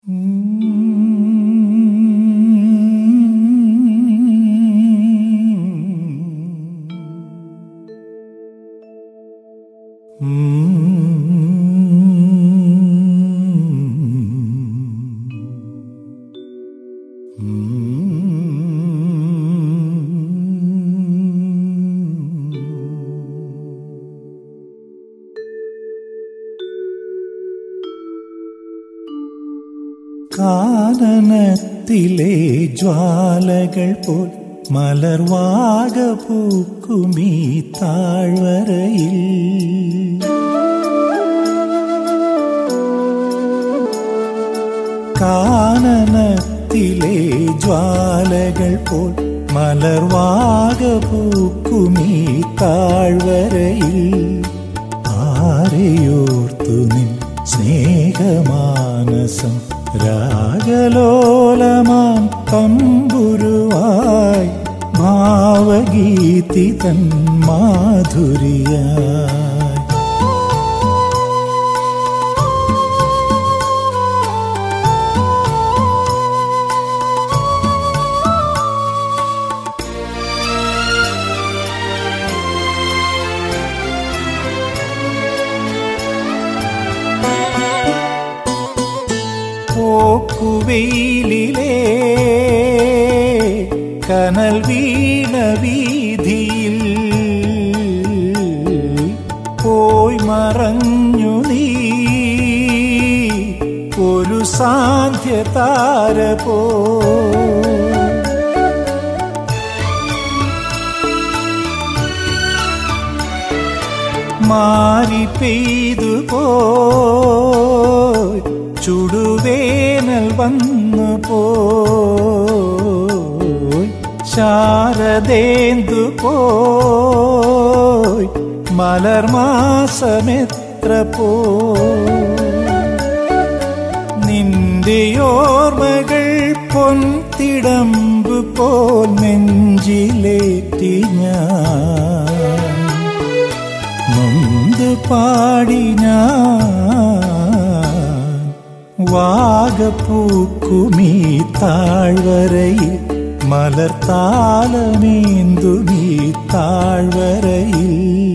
കാനനത്തിലെ ജ്വാലകൾ പോൽ മലർവാക പൂക്കുമീ താഴ്വരയിൽ കാനനത്തിലെ ജ്വാലകൾ പോൽ മലർവാക പൂക്കുമീ താഴ്വരയിൽ ആരെയോർത്തു നിൻ സ്നേഹമാനസം രാഗലോലമാം തമ്പുരുവായി ഭാവഗീതി തൻ മാധുരിയായി പോക്കുവെയിലിലെ കനൽ വീണ വീതിയിൽ പോയി മറഞ്ഞു നീ ഒരു സാന്ധ്യതാര പോ മാരി പെയ്തു പോയി ചുടുവേനൽ വന്നു പോയി ശാരദേന്ദു പോയി മലർമാസമെത്ര പോയി നിന്റെയോർമ്മകൾ പൊൻതിടമ്പു പോൽ നെഞ്ചിലേറ്റി ഞാൻ നൊന്ത് പാടി ഞാൻ വാഗപ്പൂക്കുമീ താഴ്വരയിൽ മലർത്താലമേന്തുമീ താഴ്വരയിൽ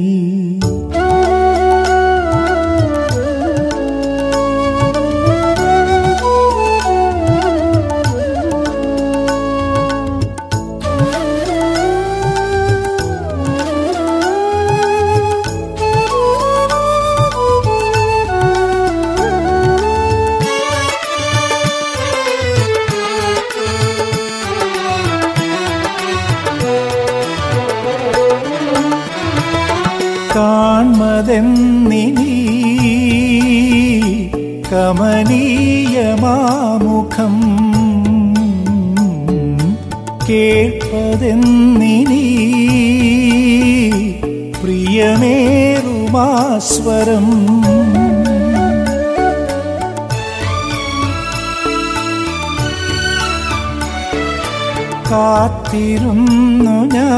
കാൺമതെന്നിനീ കമനീയമാമുഖം കേൾപ്പതെന്നിനീ പ്രിയമേറുമാസ്വരം കാത്തിരുന്നു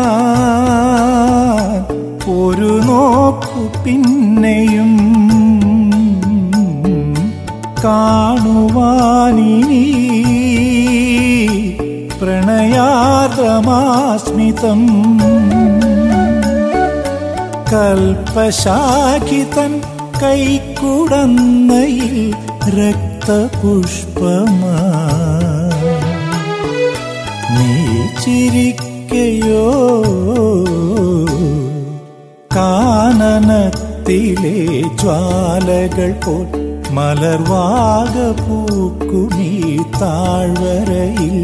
ഞാൻ ഒരു നോക്കു പിന്നെയും കാണുവാനിനി പ്രണയാർദ്രമാസ്മിതം കൽപ്പശാഖിതൻ കൈക്കുടന്നയിൽ രക്തപുഷ്പമാ നീ ചിരിക്കയോ കാനനത്തിലെ ജ്വാലകൾ പോൽ മലർവാക പൂക്കുമീ താഴ്വരയിൽ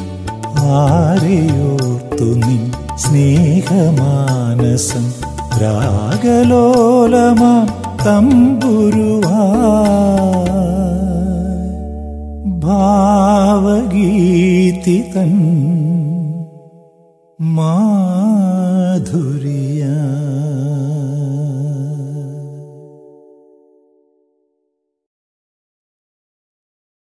ആരെയോർത്തു നിൻ സ്നേഹമാനസം രാഗലോലമാം തമ്പുരുവായി ഭാവഗീതി തൻ മാധുരിയായി